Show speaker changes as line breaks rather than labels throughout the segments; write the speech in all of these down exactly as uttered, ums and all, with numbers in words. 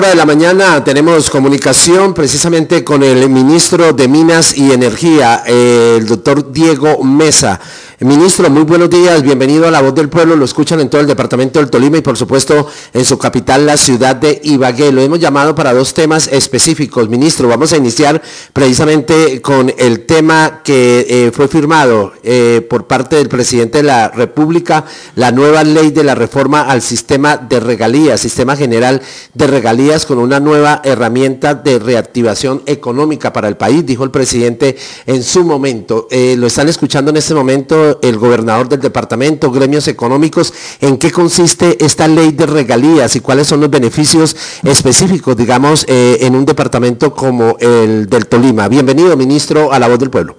cinco de la mañana tenemos comunicación precisamente con el ministro de Minas y Energía, eh, el doctor Diego Mesa. Ministro, muy buenos días, bienvenido a La Voz del Pueblo, lo escuchan en todo el departamento del Tolima y por supuesto en su capital, la ciudad de Ibagué. Lo hemos llamado para dos temas específicos. Ministro, vamos a iniciar precisamente con el tema que eh, fue firmado eh, por parte del presidente de la República, la nueva ley de la reforma al sistema de regalías, sistema general de regalías, con una nueva herramienta de reactivación económica para el país, dijo el presidente en su momento. Eh, lo están escuchando en este momento el gobernador del departamento, gremios económicos. ¿En qué consiste esta ley de regalías y cuáles son los beneficios específicos, digamos, eh, en un departamento como el del Tolima? Bienvenido, ministro, a La Voz del Pueblo.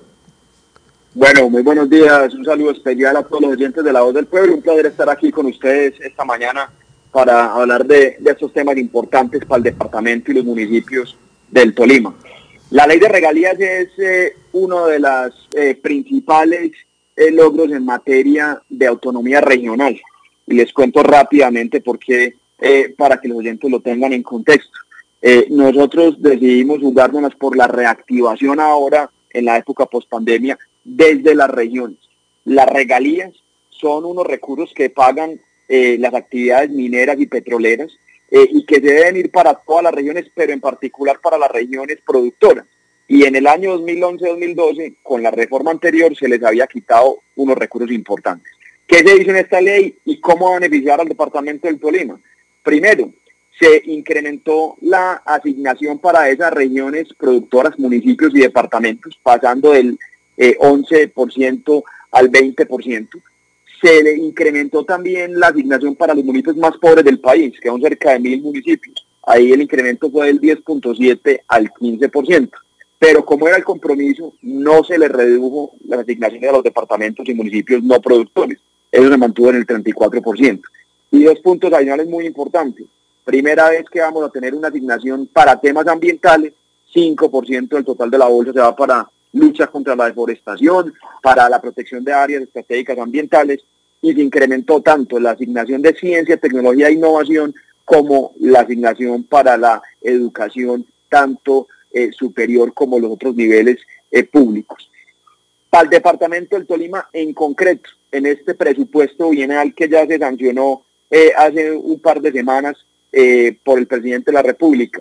Bueno, muy buenos días, un saludo especial a todos los oyentes de La Voz del Pueblo, un placer estar aquí con ustedes esta mañana para hablar de, de estos temas importantes para el departamento y los municipios del Tolima. La ley de regalías es eh, uno de los eh, principales eh, logros en materia de autonomía regional. Y les cuento rápidamente por qué, eh, para que los oyentes lo tengan en contexto. Eh, nosotros decidimos jugárnoslas por la reactivación ahora, en la época pospandemia, desde las regiones. Las regalías son unos recursos que pagan eh, las actividades mineras y petroleras eh, y que se deben ir para todas las regiones, pero en particular para las regiones productoras. Y en el año dos mil once dos mil doce, con la reforma anterior, se les había quitado unos recursos importantes. ¿Qué se hizo en esta ley y cómo va a beneficiar al departamento del Tolima? Primero, se incrementó la asignación para esas regiones productoras, municipios y departamentos, pasando del eh, once por ciento al veinte por ciento. Se le incrementó también la asignación para los municipios más pobres del país, que son cerca de mil municipios. Ahí el incremento fue del diez punto siete al quince por ciento. Pero como era el compromiso, no se le redujo las asignaciones a los departamentos y municipios no productores. Eso se mantuvo en el treinta y cuatro por ciento. Y dos puntos adicionales muy importantes. Primera vez que vamos a tener una asignación para temas ambientales, cinco por ciento del total de la bolsa se va para lucha contra la deforestación, para la protección de áreas estratégicas ambientales, y se incrementó tanto la asignación de ciencia, tecnología e innovación como la asignación para la educación, tanto eh, superior como los otros niveles eh, públicos. Para el departamento del Tolima en concreto, en este presupuesto bienal que ya se sancionó eh, hace un par de semanas eh, por el presidente de la República,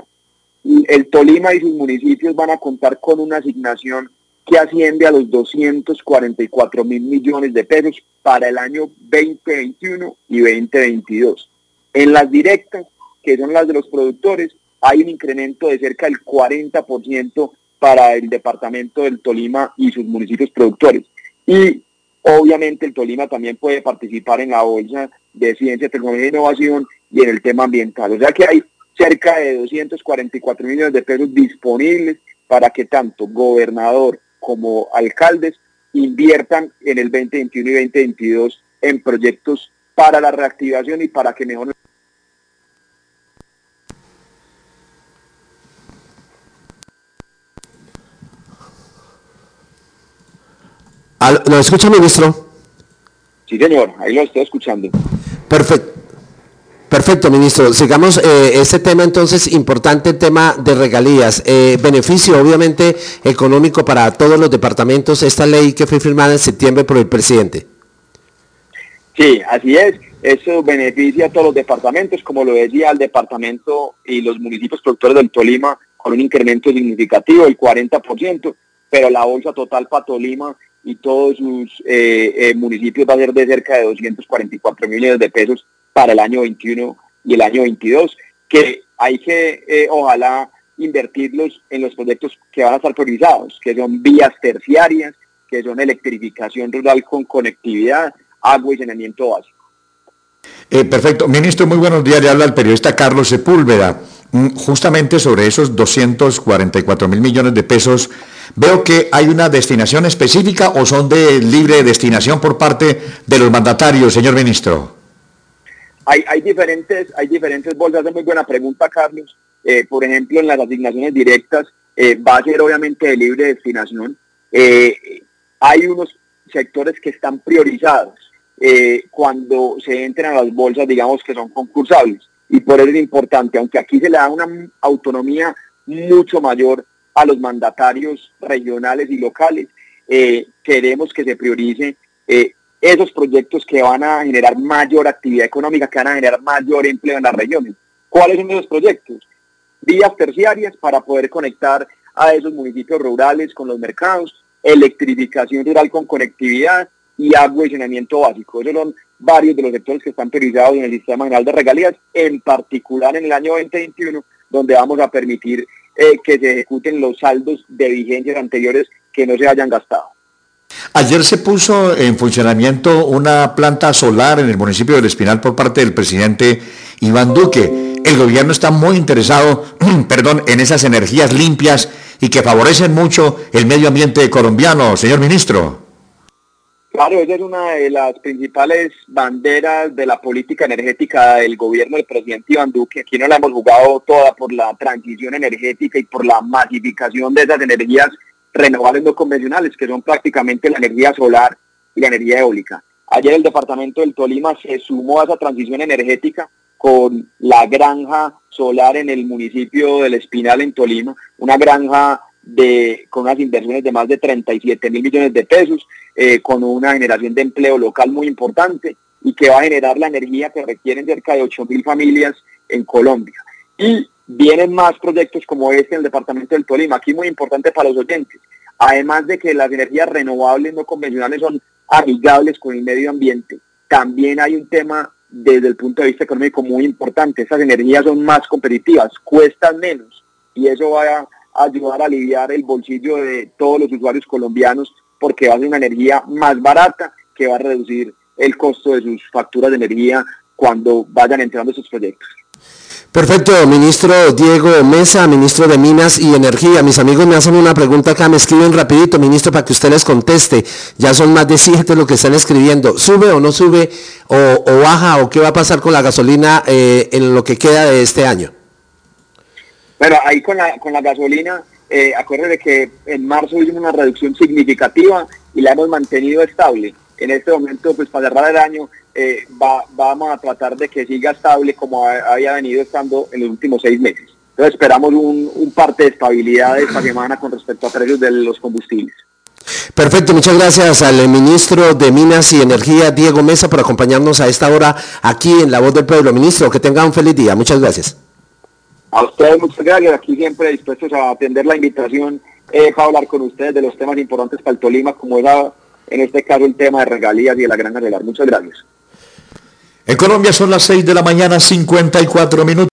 el Tolima y sus municipios van a contar con una asignación que asciende a los doscientos cuarenta y cuatro mil millones de pesos para el año veinte veintiuno y veinte veintidós. En las directas, que son las de los productores, hay un incremento de cerca del cuarenta por ciento para el departamento del Tolima y sus municipios productores. Y obviamente el Tolima también puede participar en la bolsa de ciencia, tecnología e innovación y en el tema ambiental. O sea que hay cerca de doscientos cuarenta y cuatro millones de pesos disponibles para que tanto gobernador como alcaldes inviertan en el veinte veintiuno y veinte veintidós en proyectos para la reactivación y para que mejoren.
¿Lo escucha, ministro?
Sí, señor, ahí lo estoy escuchando.
Perfecto. Perfecto, ministro. Sigamos eh, este tema entonces, importante tema de regalías. Eh, beneficio obviamente económico para todos los departamentos, esta ley que fue firmada en septiembre por el presidente.
Sí, así es. Eso beneficia a todos los departamentos, como lo decía, al departamento y los municipios productores del Tolima con un incremento significativo del cuarenta por ciento, pero la bolsa total para Tolima y todos sus eh, eh, municipios va a ser de cerca de doscientos cuarenta y cuatro millones de pesos para el año veintiuno y el año veintidós, que hay que eh, ojalá invertirlos en los proyectos que van a estar priorizados, que son vías terciarias, que son electrificación rural con conectividad, agua y saneamiento básico.
Eh, perfecto. Ministro, muy buenos días. Le habla el periodista Carlos Sepúlveda. Justamente sobre esos doscientos cuarenta y cuatro mil millones de pesos, ¿veo que hay una destinación específica o son de libre destinación por parte de los mandatarios, señor ministro?
Hay, hay, diferentes, hay diferentes bolsas. Es muy buena pregunta, Carlos. Eh, por ejemplo, en las asignaciones directas eh, va a ser obviamente de libre destinación. Eh, hay unos sectores que están priorizados eh, cuando se entran a las bolsas, digamos, que son concursables. Y por eso es importante, aunque aquí se le da una autonomía mucho mayor a los mandatarios regionales y locales, eh, queremos que se priorice eh, esos proyectos que van a generar mayor actividad económica, que van a generar mayor empleo en las regiones. ¿Cuáles son esos proyectos? Vías terciarias para poder conectar a esos municipios rurales con los mercados, electrificación rural con conectividad y agua y saneamiento básico. Esos son varios de los sectores que están priorizados en el Sistema General de Regalías, en particular en el año veinte veintiuno, donde vamos a permitir eh, que se ejecuten los saldos de vigencias anteriores que no se hayan gastado.
Ayer se puso en funcionamiento una planta solar en el municipio del Espinal por parte del presidente Iván Duque. El gobierno está muy interesado, perdón, en esas energías limpias y que favorecen mucho el medio ambiente colombiano, señor ministro.
Claro, esa es una de las principales banderas de la política energética del gobierno del presidente Iván Duque. Aquí no la hemos jugado toda por la transición energética y por la masificación de esas energías renovables no convencionales, que son prácticamente la energía solar y la energía eólica. Ayer el departamento del Tolima se sumó a esa transición energética con la granja solar en el municipio del Espinal en Tolima, una granja de con unas inversiones de más de treinta y siete mil millones de pesos, eh, con una generación de empleo local muy importante y que va a generar la energía que requieren cerca de ocho mil familias en Colombia. Y vienen más proyectos como este en el departamento del Tolima, aquí muy importante para los oyentes. Además de que las energías renovables no convencionales son amigables con el medio ambiente, también hay un tema desde el punto de vista económico muy importante. Estas energías son más competitivas, cuestan menos y eso va a ayudar a aliviar el bolsillo de todos los usuarios colombianos porque va a ser una energía más barata que va a reducir el costo de sus facturas de energía cuando vayan entrando esos proyectos.
Perfecto, ministro Diego Mesa, ministro de Minas y Energía. Mis amigos me hacen una pregunta acá, me escriben rapidito, ministro, para que usted les conteste. Ya son más de siete lo que están escribiendo. ¿Sube o no sube o, o baja o qué va a pasar con la gasolina eh, en lo que queda de este año?
Bueno, ahí con la, con la gasolina, eh, acuérdense que en marzo hicimos una reducción significativa y la hemos mantenido estable. En este momento, pues para cerrar el año, eh, va, vamos a tratar de que siga estable como ha, había venido estando en los últimos seis meses. Entonces esperamos un, un parte de estabilidad esta semana con respecto a precios de los combustibles.
Perfecto, muchas gracias al ministro de Minas y Energía, Diego Mesa, por acompañarnos a esta hora aquí en La Voz del Pueblo. Ministro, que tenga un feliz día. Muchas gracias.
A ustedes muchas gracias, aquí siempre dispuestos a atender la invitación eh, para hablar con ustedes de los temas importantes para el Tolima, como era en este caso el tema de regalías y de la granja solar. Muchas gracias.
En Colombia son las seis de la mañana, cincuenta y cuatro minutos.